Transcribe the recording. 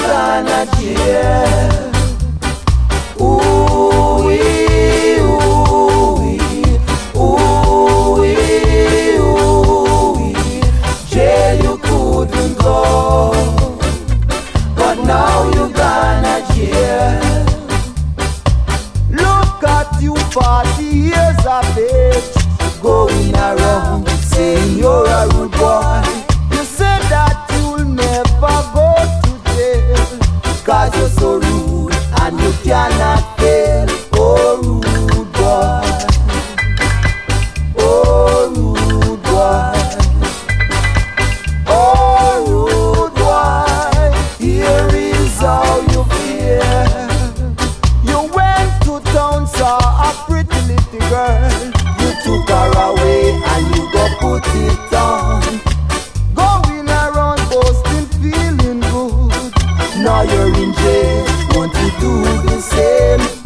gonna jail. Ooh-wee, ooh-wee, ooh-wee, ooh-wee. Jail you couldn't go, but now you gonna jail. Look at you, 40 years of age, going around saying you're a rude boy. You said that you'll never go to jail, 'cause you're so rude and you cannot fail. Oh, rude boy. Oh, rude boy. Oh, rude boy. Here is how you feel. You went to town, saw a pretty little girl. You took her away and you go put it on. Going around boasting, feeling good. Now you're in jail, want to do the same.